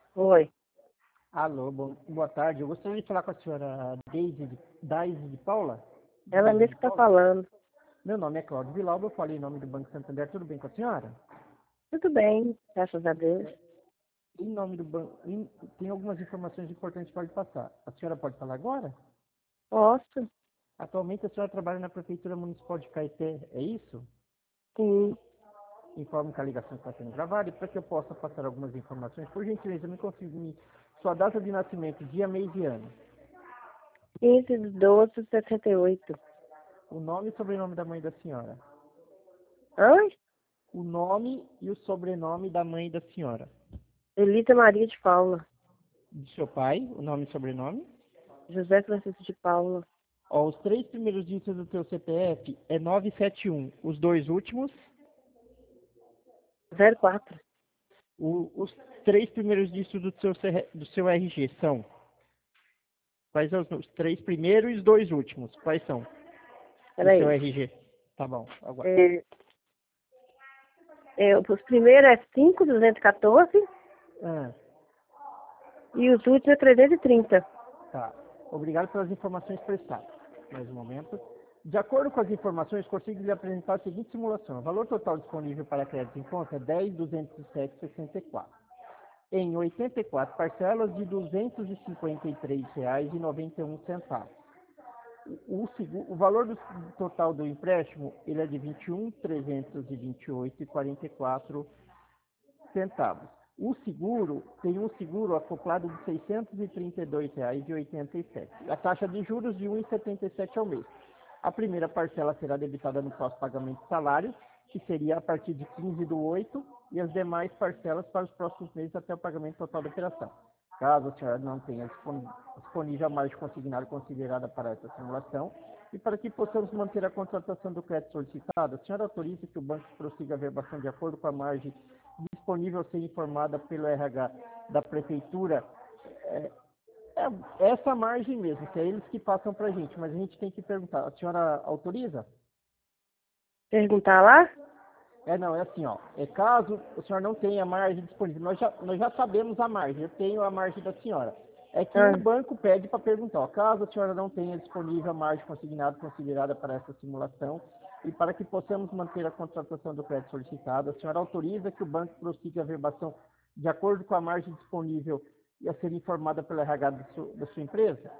Oi. Alô, boa tarde. Eu gostaria de falar com a senhora Daisy de Paula. Ela Daisy mesmo de que tá Paula. falando. Meu nome é Cláudio Vilauba, eu falei em nome do Banco Santander. Tudo bem com a senhora? Tudo bem, graças a Deus. Em nome do banco, tem algumas informações importantes para lhe passar. A senhora pode falar agora? Posso? Atualmente a senhora trabalha na Prefeitura Municipal de Caeté, é isso? Sim. Informo que a ligação está sendo gravada e para que eu possa passar algumas informações, por gentileza, me confirme sua data de nascimento, dia, mês e ano. 15/12/68. O nome e sobrenome da mãe da senhora. Oi? O nome e o sobrenome da mãe da senhora. Elita Maria de Paula. De seu pai, o nome e sobrenome. José Francisco de Paula. Ó, os 3 primeiros dígitos do teu CPF é 971. Os 2 últimos, 04. os 3 primeiros dígitos do seu RG são? Quais são os 3 primeiros e os 2 últimos? Quais são? Do seu Peraí. RG. Tá bom, agora. Os primeiros é 5/214 Ah, e os últimos é 330. tá. Obrigado pelas informações prestadas. Mais um momento. De acordo com as informações, consigo lhe apresentar a seguinte simulação. O valor total disponível para crédito em conta é 10.207,64. Em 84 parcelas de R$ 253,91. O valor total do empréstimo ele é de R$ 21.328,44. O seguro tem um seguro acoplado de R$ 632,87. A taxa de juros de 1,77 ao mês. A primeira parcela será debitada no pós-pagamento de salário, que seria a partir de 15/8, e as demais parcelas para os próximos meses até o pagamento total da operação. Caso a senhora não tenha disponível a margem consignada considerada para essa simulação, e para que possamos manter a contratação do crédito solicitado, a senhora autoriza que o banco prossiga a verbação de acordo com a margem disponível a ser informada pelo RH da Prefeitura? Essa margem mesmo, que é eles que passam para a gente, mas a gente tem que perguntar. A senhora autoriza? Perguntar lá? Não, é assim, ó. Caso o senhor não tenha margem disponível, nós já sabemos a margem, eu tenho a margem da senhora. É que o banco pede para perguntar, ó, caso a senhora não tenha disponível a margem consignada considerada para essa simulação, e para que possamos manter a contratação do crédito solicitado, a senhora autoriza que o banco prossiga a verbação de acordo com a margem disponível e a ser informada pelo RH da sua empresa?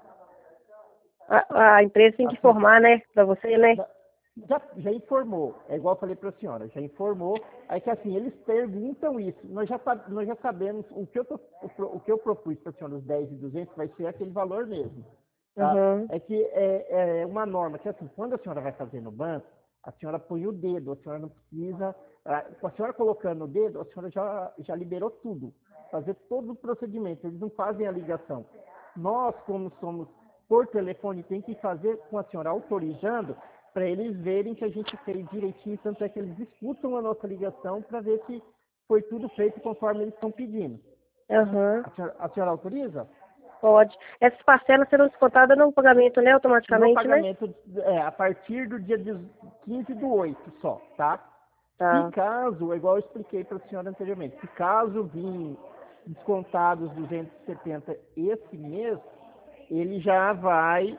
A empresa tem que Assim, informar, né? Pra você, né? já informou, é igual eu falei para a senhora, já informou, aí que assim, eles perguntam isso, nós já sabemos, o que eu propus para a senhora, os 10.200, vai ser aquele valor mesmo, tá? Uhum. É que é uma norma, que assim, quando a senhora vai fazer no banco, a senhora põe o dedo, a senhora não precisa, com a senhora colocando o dedo, a senhora já liberou tudo, fazer todo o procedimento, eles não fazem a ligação. Nós, como somos por telefone, tem que fazer com a senhora autorizando, para eles verem que a gente fez direitinho, tanto é que eles escutam a nossa ligação para ver se foi tudo feito conforme eles estão pedindo. Uhum. A senhora autoriza? Pode. Essas parcelas serão descontadas no pagamento, né? No Automaticamente, né? pagamento, a partir do dia 15/8 só, tá? Se Tá. caso, igual eu expliquei para a senhora anteriormente, se caso vir descontados 270 esse mês, ele já vai,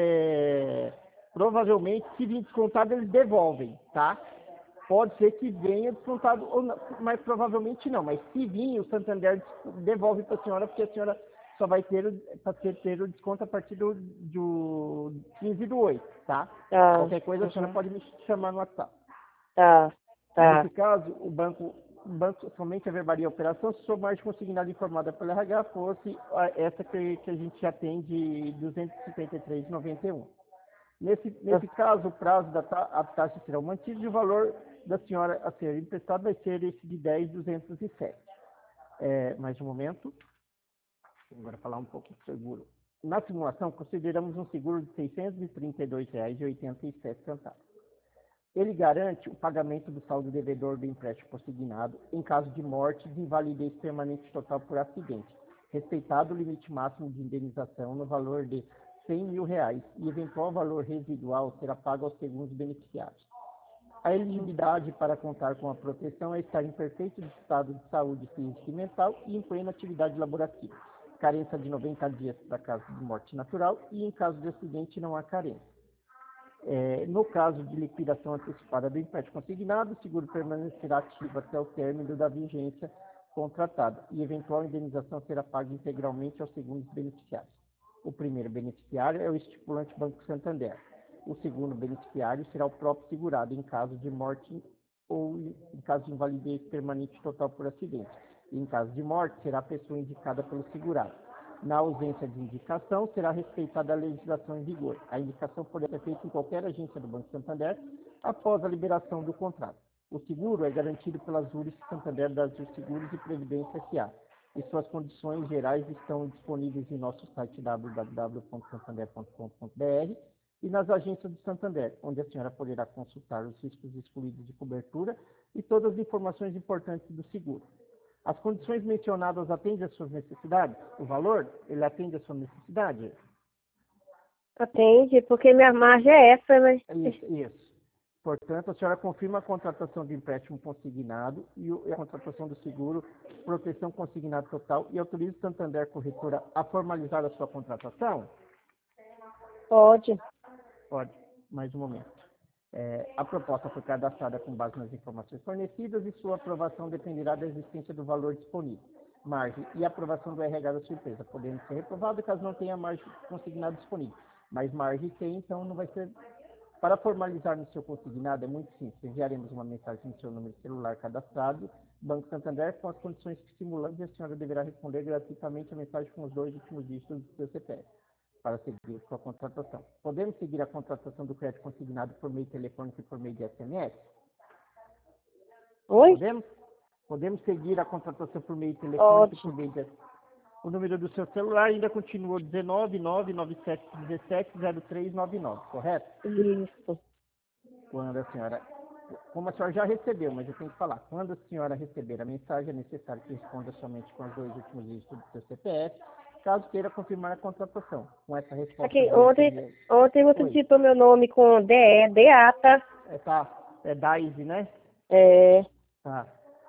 provavelmente, se vir descontado, eles devolvem, tá? Pode ser que venha descontado, ou não, mas provavelmente não. Mas se vir, o Santander devolve para a senhora, porque a senhora só vai ter o desconto a partir do 15/8, tá? Tá. Qualquer coisa, a senhora pode me chamar no WhatsApp. Tá. Nesse Tá. caso, o banco somente averbaria a operação se sua margem consignada informada pelo RH fosse essa que a gente já tem de 253,91. Nesse caso, o prazo a taxa será mantido e o valor da senhora a ser emprestado vai ser esse de 10.207. Mais um momento. Agora falar um pouco do seguro. Na simulação, consideramos um seguro de R$ 632,87. Ele garante o pagamento do saldo devedor do empréstimo consignado em caso de morte e invalidez permanente total por acidente, respeitado o limite máximo de indenização no valor de R$ 100.000 e eventual valor residual será pago aos segundos beneficiários. A elegibilidade para contar com a proteção é estar em perfeito estado de saúde física e mental e em plena atividade laborativa. Carência de 90 dias para caso de morte natural e em caso de acidente não há carência. No caso de liquidação antecipada do empréstimo consignado, o seguro permanecerá ativo até o término da vigência contratada e eventual indenização será paga integralmente aos segundos beneficiários. O primeiro beneficiário é o estipulante Banco Santander. O segundo beneficiário será o próprio segurado em caso de morte ou em caso de invalidez permanente total por acidente. E em caso de morte, será a pessoa indicada pelo segurado. Na ausência de indicação, será respeitada a legislação em vigor. A indicação poderá ser feita em qualquer agência do Banco Santander após a liberação do contrato. O seguro é garantido pelas Juris Santander das Seguros e Previdência S.A. E suas condições gerais estão disponíveis em nosso site www.santander.com.br e nas agências do Santander, onde a senhora poderá consultar os riscos excluídos de cobertura e todas as informações importantes do seguro. As condições mencionadas atendem às suas necessidades? O valor, ele atende às suas necessidades? Atende, porque minha margem é essa, né? Isso. Portanto, a senhora confirma a contratação de empréstimo consignado e a contratação do seguro, proteção consignada total e autoriza o Santander Corretora a formalizar a sua contratação? Pode. Pode. Mais um momento. A proposta foi cadastrada com base nas informações fornecidas e sua aprovação dependerá da existência do valor disponível, margem e aprovação do RH da sua empresa, podendo ser reprovado caso não tenha margem consignado disponível. Mas margem tem, então não vai ser... Para formalizar no seu consignado é muito simples. Enviaremos uma mensagem no seu número de celular cadastrado, Banco Santander, com as condições que simulamos e a senhora deverá responder gratuitamente a mensagem com os 2 últimos dígitos do seu CPF. Para seguir sua contratação. Podemos seguir a contratação do crédito consignado por meio telefônico e por meio de SMS? Oi? Podemos seguir a contratação por meio telefônico e por meio de SMS. O número do seu celular ainda continua 19997170399, correto? Isso. Quando a senhora... Como a senhora já recebeu, mas eu tenho que falar. Quando a senhora receber a mensagem, é necessário que responda somente com os 2 últimos dígitos do seu CPF, caso queira confirmar a contratação. Com essa resposta... Aqui, ontem você digitou meu nome com DE, DATA. É Daisy, né? Tá.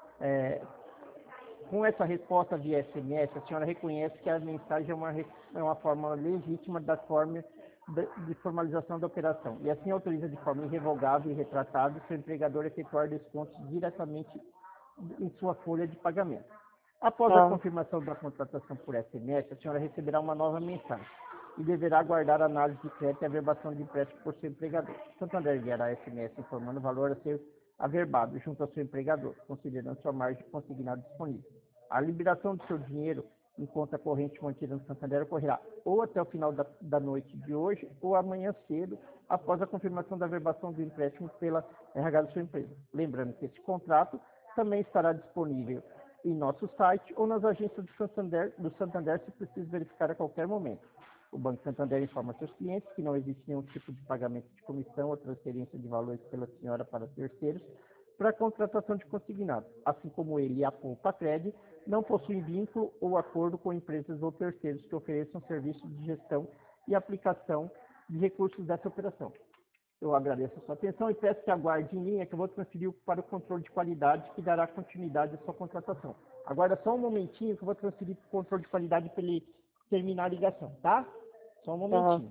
Com essa resposta via SMS, a senhora reconhece que a mensagem é uma forma legítima da forma de formalização da operação. E assim autoriza de forma irrevogável e retratável seu empregador a efetuar descontos diretamente em sua folha de pagamento. Após a confirmação da contratação por SMS, a senhora receberá uma nova mensagem e deverá aguardar a análise de crédito e averbação de empréstimo por seu empregador. Santander enviará SMS informando o valor a ser averbado junto ao seu empregador, considerando sua margem consignada disponível. A liberação do seu dinheiro em conta corrente mantida no Santander ocorrerá ou até o final da noite de hoje ou amanhã cedo, após a confirmação da averbação do empréstimo pela RH da sua empresa. Lembrando que esse contrato também estará disponível em nosso site ou nas agências do Santander, se preciso verificar a qualquer momento. O Banco Santander informa seus clientes que não existe nenhum tipo de pagamento de comissão ou transferência de valores pela senhora para terceiros para a contratação de consignado, assim como ele e a Poupa Cred não possuem vínculo ou acordo com empresas ou terceiros que ofereçam serviços de gestão e aplicação de recursos dessa operação. Eu agradeço a sua atenção e peço que aguarde em linha que eu vou transferir para o controle de qualidade que dará continuidade à sua contratação. Aguarda só um momentinho que eu vou transferir para o controle de qualidade para ele terminar a ligação, tá? Só um momentinho.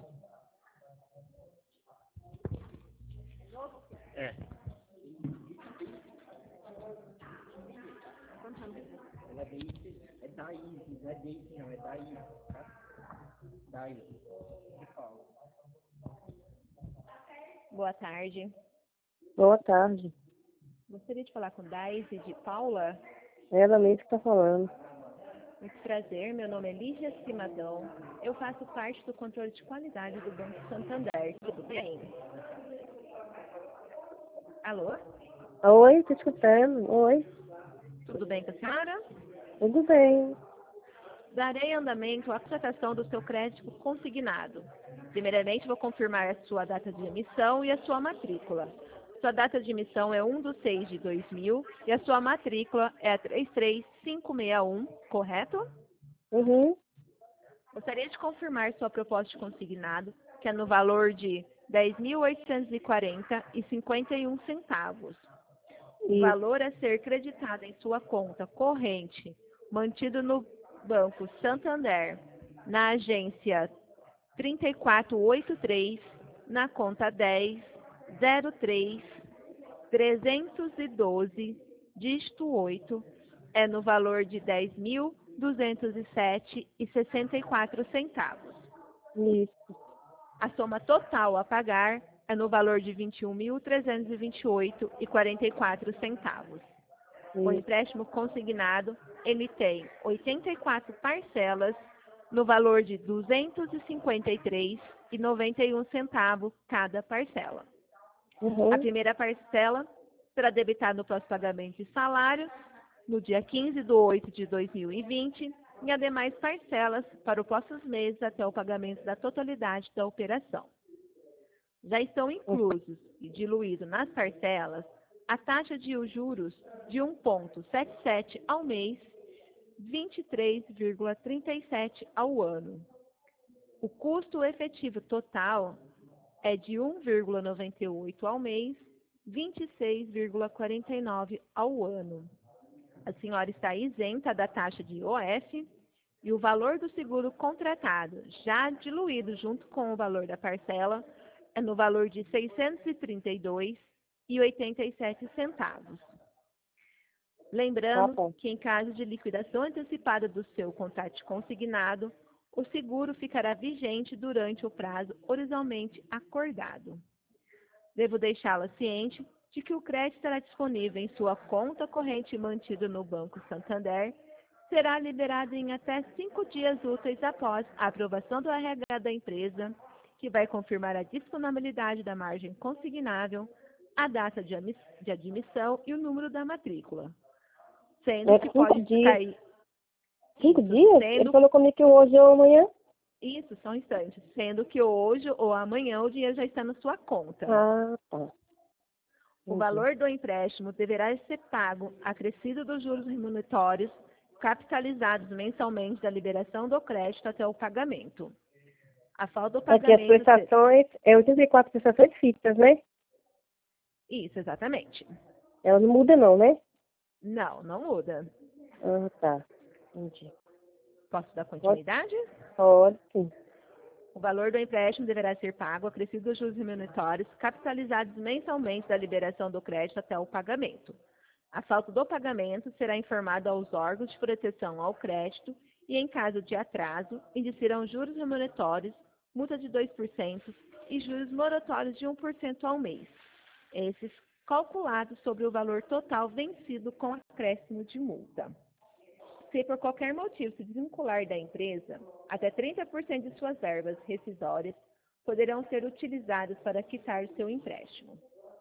É Daí, não é Daisy, não, é Daí, tá? Daí, de Paula. Boa tarde. Boa tarde. Gostaria de falar com Daisy de Paula. Ela mesmo que está falando. Muito prazer, meu nome é Lígia Cimadão. Eu faço parte do controle de qualidade do Banco Santander. Tudo bem? Alô? Oi, estou escutando. Oi. Tudo bem com a senhora? Tudo bem. Darei andamento à contratação do seu crédito consignado. Primeiramente, vou confirmar a sua data de emissão e a sua matrícula. Sua data de emissão é 1/6/2000 e a sua matrícula é a 33561, correto? Uhum. Gostaria de confirmar sua proposta de consignado, que é no valor de 10.840,51. O Isso. valor a ser creditado em sua conta corrente, mantido no Banco Santander, na agência 3483, na conta 10.03.312, dígito 8, é no valor de 10.207,64. Isso. A soma total a pagar é no valor de 21.328,44. O Isso. empréstimo consignado, ele tem 84 parcelas no valor de R$ 253,91 cada parcela. A Uhum. primeira parcela será debitada no próximo pagamento de salário, no dia 15/8/2020, e as demais parcelas para os próximos meses até o pagamento da totalidade da operação. Já estão inclusos e diluídos nas parcelas a taxa de juros de 1,77 ao mês, 23,37 ao ano. O custo efetivo total é de 1,98 ao mês, 26,49 ao ano. A senhora está isenta da taxa de IOF e o valor do seguro contratado, já diluído junto com o valor da parcela, é no valor de R$ 632,87. Lembrando Tá bom. que em caso de liquidação antecipada do seu contrato consignado, o seguro ficará vigente durante o prazo originalmente acordado. Devo deixá-la ciente de que o crédito estará disponível em sua conta corrente mantida no Banco Santander, será liberado em até 5 dias úteis após a aprovação do RH da empresa, que vai confirmar a disponibilidade da margem consignável, a data de admissão e o número da matrícula. Sendo É que 5 pode dias. cair... 5 Isso, dias? Ele sendo... falou comigo que hoje ou amanhã. Isso, são instantes. Sendo que hoje ou amanhã o dinheiro já está na sua conta. Ah, tá. O Entendi. valor do empréstimo deverá ser pago acrescido dos juros remuneratórios capitalizados mensalmente da liberação do crédito até o pagamento. A falta do É que as pagamento... prestações, é 84 prestações fixas, né? Isso, exatamente. Ela não muda não, né? Não, não muda. Ah, tá. Entendi. Posso dar continuidade? Pode, sim. O valor do empréstimo deverá ser pago acrescido dos juros remuneratórios capitalizados mensalmente da liberação do crédito até o pagamento. A falta do pagamento será informada aos órgãos de proteção ao crédito e, em caso de atraso, incidirão juros remuneratórios, multa de 2% e juros moratórios de 1% ao mês. Esses calculados sobre o valor total vencido com acréscimo de multa. Se por qualquer motivo se desvincular da empresa, até 30% de suas verbas rescisórias poderão ser utilizadas para quitar o seu empréstimo.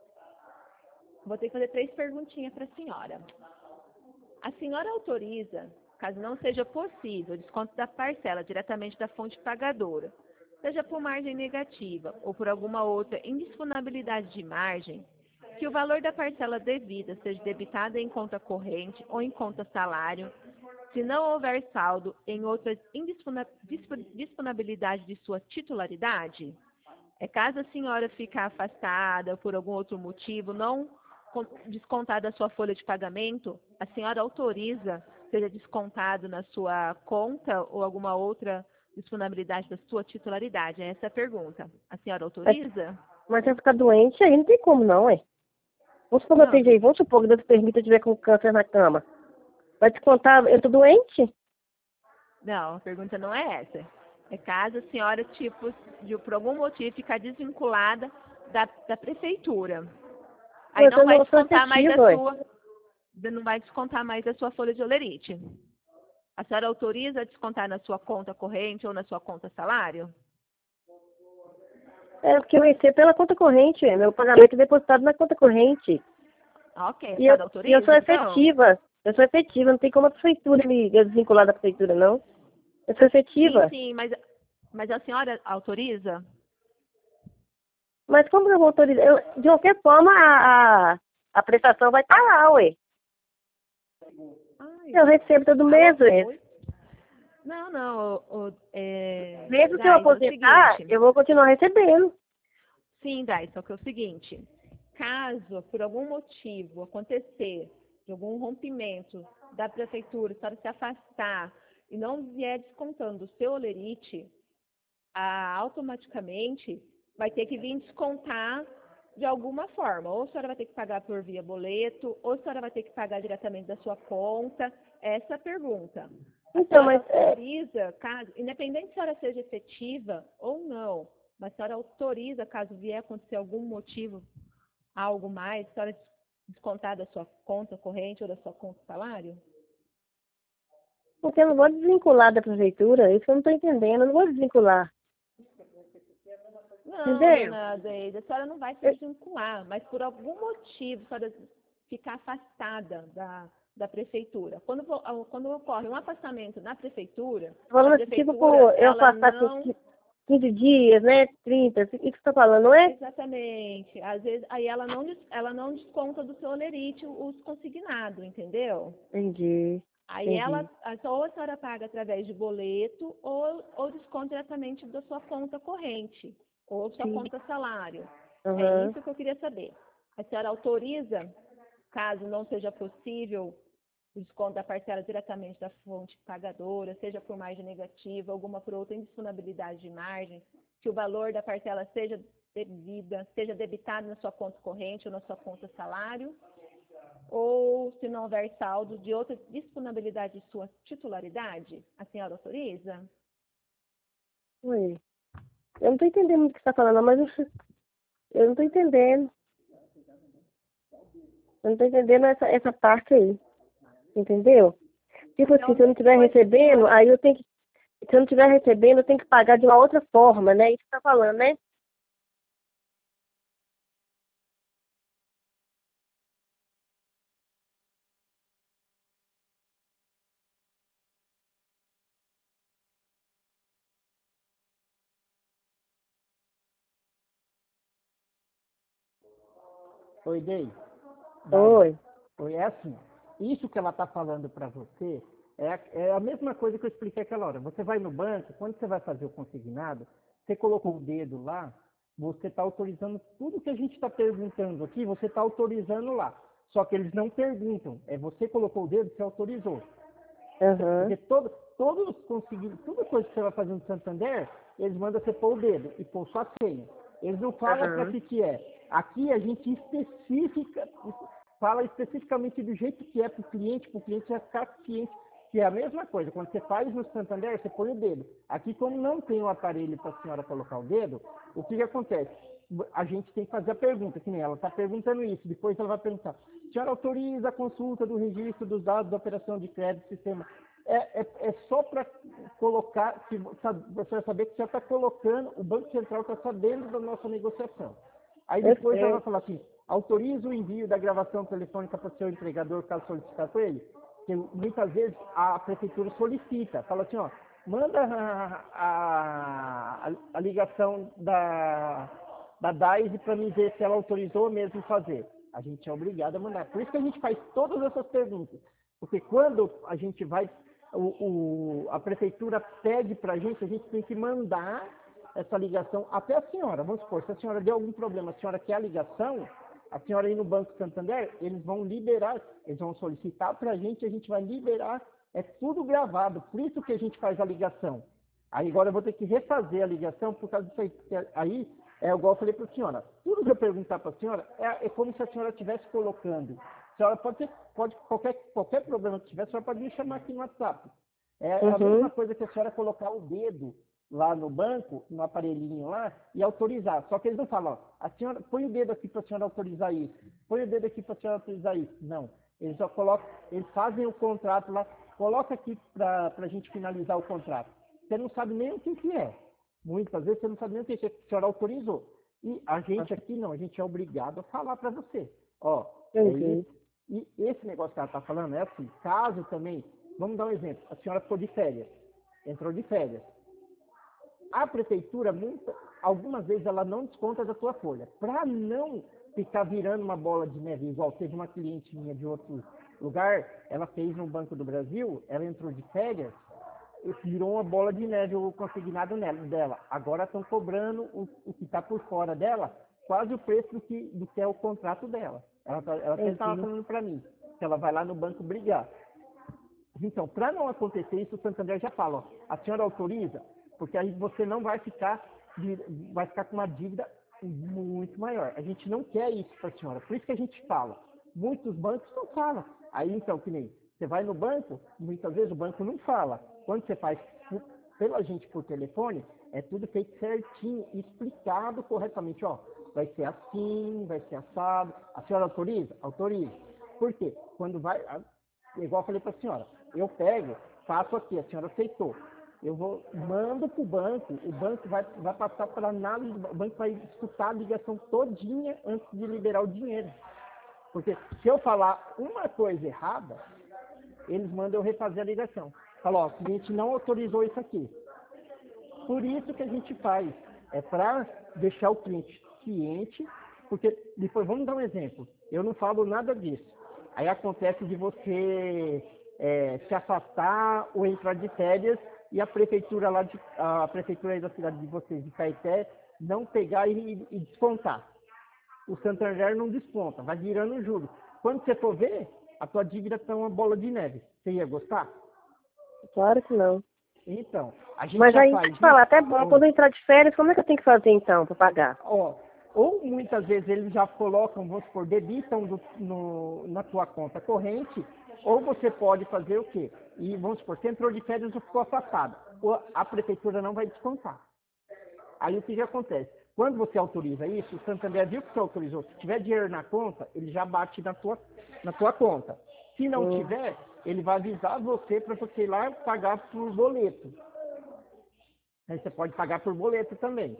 Vou ter que fazer 3 perguntinhas para a senhora. A senhora autoriza, caso não seja possível, o desconto da parcela diretamente da fonte pagadora, seja por margem negativa ou por alguma outra indisponibilidade de margem, que o valor da parcela devida seja debitado em conta corrente ou em conta salário, se não houver saldo em outra disponibilidade de sua titularidade? Caso a senhora ficar afastada por algum outro motivo, não descontar da sua folha de pagamento, a senhora autoriza seja descontado na sua conta ou alguma outra disponibilidade da sua titularidade? Essa é a pergunta. A senhora autoriza? Mas se eu ficar doente, aí não tem como não, é? Vamos supor que eu esteja aí, vamos supor que Deus permita eu estiver com câncer na cama. Vai descontar, eu tô doente? Não, a pergunta não é essa. É caso a senhora, por algum motivo, ficar desvinculada da prefeitura. Aí não vai descontar mais a sua, não vai descontar mais a sua folha de olerite. A senhora autoriza a descontar na sua conta corrente ou na sua conta salário? É porque eu recebo pela conta corrente, meu pagamento é depositado na conta corrente. Ok, a E senhora autoriza? eu sou efetiva. Eu sou efetiva, não tem como a prefeitura me desvincular da prefeitura, não. Eu sou efetiva. Sim, mas a senhora autoriza? Mas como eu vou autorizar? De qualquer forma, a prestação vai estar lá, ué. Eu recebo todo mês, ué. Não. Mesmo que eu aposentar, eu vou continuar recebendo. Sim, Dai, só que é o seguinte, caso por algum motivo acontecer de algum rompimento da prefeitura, a senhora se afastar e não vier descontando o seu olerite, automaticamente vai ter que vir descontar de alguma forma. Ou a senhora vai ter que pagar por via boleto, ou a senhora vai ter que pagar diretamente da sua conta. Essa é a pergunta. A Então, senhora mas autoriza, caso, independente se a senhora seja efetiva ou não, mas a senhora autoriza, caso vier acontecer algum motivo, algo mais, a senhora descontar da sua conta corrente ou da sua conta salário? porque eu não vou desvincular da prefeitura, isso eu não estou entendendo, eu não vou desvincular. Não, Entendeu? dona Adeida, a senhora não vai se Eu, desvincular, mas por algum motivo a senhora ficar afastada da prefeitura. Quando ocorre um afastamento na prefeitura, a falando assim, tipo, prefeitura, eu ela passar com não. 15 dias, né? 30, isso que você está falando, não é? Exatamente. Às vezes, aí ela não desconta do seu olerite os consignados, entendeu? Entendi, Aí entendi. ou a senhora paga através de boleto ou desconta diretamente da sua conta corrente ou sua Sim. conta salário. É Aham. isso que eu queria saber. A senhora autoriza, caso não seja possível, o desconto da parcela diretamente da fonte pagadora, seja por margem negativa, alguma por outra indisponibilidade de margem, que o valor da parcela seja seja debitado na sua conta corrente ou na sua conta salário, ou se não houver saldo de outra disponibilidade de sua titularidade, a senhora autoriza? Oi. Eu não estou entendendo muito o que você está falando, não, mas eu não estou entendendo. Eu não estou entendendo essa parte aí. Entendeu? Tipo assim, Então, se eu não estiver depois que a recebendo, senhora. aí eu tenho que. Se eu não estiver recebendo, eu tenho que pagar de uma outra forma, né? Isso que você está falando, né? Oi, Dai. Oi. Oi, é assim. Isso que ela está falando para você é a mesma coisa que eu expliquei aquela hora. Você vai no banco, quando você vai fazer o consignado, você colocou o dedo lá, você está autorizando tudo que a gente está perguntando aqui, você está autorizando lá. Só que eles não perguntam. É você colocou o dedo, você autorizou. Aham. Porque todos conseguindo, toda coisa que você vai fazer no Santander, eles mandam você pôr o dedo e pôr sua senha. Eles não falam para Aham. que é. Aqui a gente fala especificamente do jeito que é para o cliente já ficar ciente que é a mesma coisa. Quando você faz no Santander, você põe o dedo. Aqui, como não tem o aparelho para a senhora colocar o dedo, o que acontece? A gente tem que fazer a pergunta, que nem ela está perguntando isso, depois ela vai perguntar, a senhora autoriza a consulta do registro dos dados da operação de crédito sistema? É só para colocar, você vai saber que já está colocando, o Banco Central está sabendo da nossa negociação. Aí Eu depois ela vai sei. falar assim, autoriza o envio da gravação telefônica para o seu entregador, caso solicitar para ele. Porque muitas vezes a prefeitura solicita, fala assim, ó, manda a ligação da DAISE para me ver se ela autorizou mesmo fazer. A gente é obrigado a mandar. Por isso que a gente faz todas essas perguntas. Porque quando a gente vai, a prefeitura pede para a gente tem que mandar essa ligação até a senhora. Vamos supor, se a senhora deu algum problema, a senhora quer a ligação, a senhora ir no Banco Santander, eles vão liberar, eles vão solicitar para a gente vai liberar, é tudo gravado, por isso que a gente faz a ligação. Aí agora eu vou ter que refazer a ligação por causa disso aí. Aí é igual eu falei para a senhora, tudo que eu perguntar para a senhora é como se a senhora estivesse colocando. A senhora pode qualquer problema que tiver, a senhora pode me chamar aqui no WhatsApp. É a mesma Uhum. coisa que a senhora colocar o dedo lá no banco, no aparelhinho lá, e autorizar. Só que eles não falam, ó, a senhora, põe o dedo aqui para a senhora autorizar isso, põe o dedo aqui para a senhora autorizar isso. Não. Eles só colocam, eles fazem o contrato lá, coloca aqui para a gente finalizar o contrato. Você não sabe nem o que é. Muitas vezes você não sabe nem o que é, que a senhora autorizou. E a gente aqui não, a gente é obrigado a falar para você. Ó, é Entendi. isso. E esse negócio que ela está falando é assim, caso também, vamos dar um exemplo, a senhora ficou de férias, entrou de férias. A prefeitura, algumas vezes, ela não desconta da sua folha. Para não ficar virando uma bola de neve, igual teve uma cliente minha de outro lugar, ela fez no Banco do Brasil, ela entrou de férias, e virou uma bola de neve o consignado dela. Agora estão cobrando o que está por fora dela quase o preço do que é o contrato dela. Ela até estava falando para mim que ela vai lá no banco brigar. Então, para não acontecer isso, o Santander já fala, ó, a senhora autoriza, porque aí você não vai ficar com uma dívida muito maior. A gente não quer isso para a senhora. Por isso que a gente fala. Muitos bancos não falam. Aí, então, que nem você vai no banco, muitas vezes o banco não fala. Quando você faz pela gente por telefone, é tudo feito certinho, explicado corretamente. Ó, vai ser assim, vai ser assado. A senhora autoriza? Autoriza. Por quê? Quando vai, igual eu falei para a senhora, eu pego, faço aqui, a senhora aceitou. Eu mando para o banco vai passar para análise, o banco vai escutar a ligação todinha antes de liberar o dinheiro. Porque se eu falar uma coisa errada, eles mandam eu refazer a ligação. Fala, ó, o cliente não autorizou isso aqui. Por isso que a gente faz. É para deixar o cliente ciente, porque depois, vamos dar um exemplo. Eu não falo nada disso. Aí acontece de você se afastar ou entrar de férias e a prefeitura aí da cidade de vocês, de Caeté, não pegar e descontar. O Santander não desconta, vai virando juros. Quando você for ver, a tua dívida está uma bola de neve. Você ia gostar? Claro que não. Então, a gente Mas já aí, faz deixa eu falar, até bom, quando eu entrar de férias, como é que eu tenho que fazer então para pagar? Ó, ou muitas vezes eles já colocam, vamos supor, debitam na tua conta corrente, ou você pode fazer o quê? E vamos supor, você entrou de férias ou ficou afastado. A prefeitura não vai descontar. Aí o que acontece? Quando você autoriza isso, o Santander viu que você autorizou. Se tiver dinheiro na conta, ele já bate na tua conta. Se não tiver, ele vai avisar você para você ir lá pagar por boleto. Aí você pode pagar por boleto também.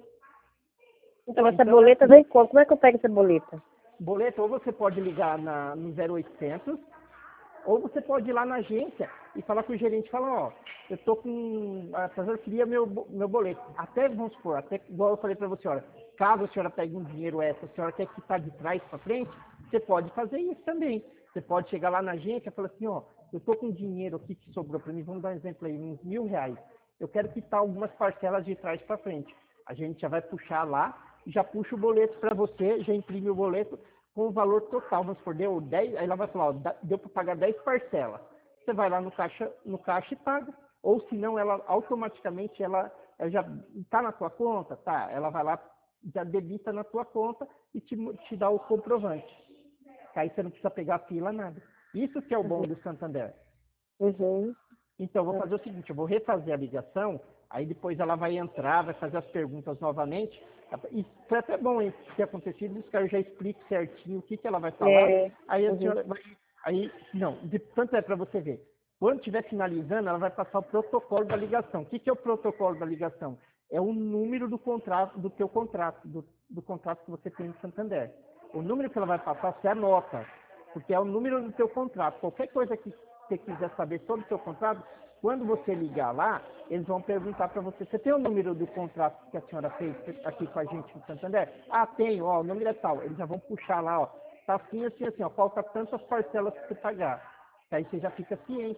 Então essa boleta vem como? Como é que eu pego essa boleta? Boleto, ou você pode ligar no 0800, ou você pode ir lá na agência e falar com o gerente, falar, ó, eu tô com, eu queria meu boleto. Até, vamos supor, até igual eu falei para você, olha, caso a senhora pegue um dinheiro extra, a senhora quer quitar de trás para frente, você pode fazer isso também. Você pode chegar lá na agência e falar assim, ó, eu tô com dinheiro aqui que sobrou para mim, vamos dar um exemplo aí, uns R$1.000. Eu quero quitar algumas parcelas de trás para frente. A gente já vai puxar lá, já puxa o boleto para você, já imprime o boleto com o valor total. Vamos supor, deu 10, aí ela vai falar, ó, deu para pagar 10 parcelas. Você vai lá no caixa e paga. Ou se não, ela automaticamente ela já está na tua conta, tá? Ela vai lá, já debita na tua conta e te dá o comprovante. Aí você não precisa pegar fila, nada. Isso que é o bom do Santander. Uhum. Então, eu vou fazer o seguinte, eu vou refazer a ligação, aí depois ela vai entrar, vai fazer as perguntas novamente. E foi até bom hein, ter acontecido isso, que eu já explico certinho o que ela vai falar. Aí a senhora vai... tanto é para você ver. Quando estiver finalizando, ela vai passar o protocolo da ligação. O que é o protocolo da ligação? É o número do contrato, do teu contrato, do contrato que você tem no Santander. O número que ela vai passar, você anota, porque é o número do teu contrato. Qualquer coisa que você quiser saber sobre o seu contrato, quando você ligar lá, eles vão perguntar para você, você tem o número do contrato que a senhora fez aqui com a gente no Santander? Ah, tenho, ó, o número é tal. Eles já vão puxar lá, ó, tá assim, ó, falta tantas parcelas para você pagar. Aí você já fica ciente.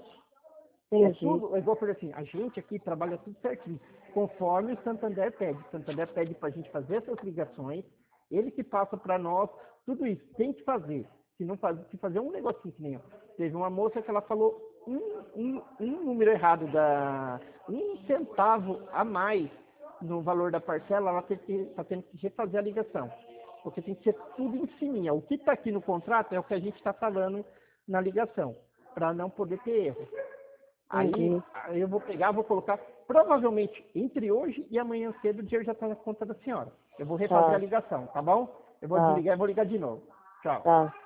É tudo, igual eu falei assim, a gente aqui trabalha tudo certinho, conforme o Santander pede. O Santander pede para a gente fazer essas ligações, ele que passa para nós, tudo isso, tem que fazer. Se fazer um negocinho que nem, ó. Teve uma moça que ela falou um número errado, um centavo a mais no valor da parcela, ela está tendo que refazer a ligação. Porque tem que ser tudo em cima. O que está aqui no contrato é o que a gente está falando na ligação, para não poder ter erro. Aí eu vou pegar, vou colocar, provavelmente entre hoje e amanhã cedo o dinheiro já está na conta da senhora. Eu vou refazer a ligação, tá bom? Eu vou desligar e vou ligar de novo. Tchau.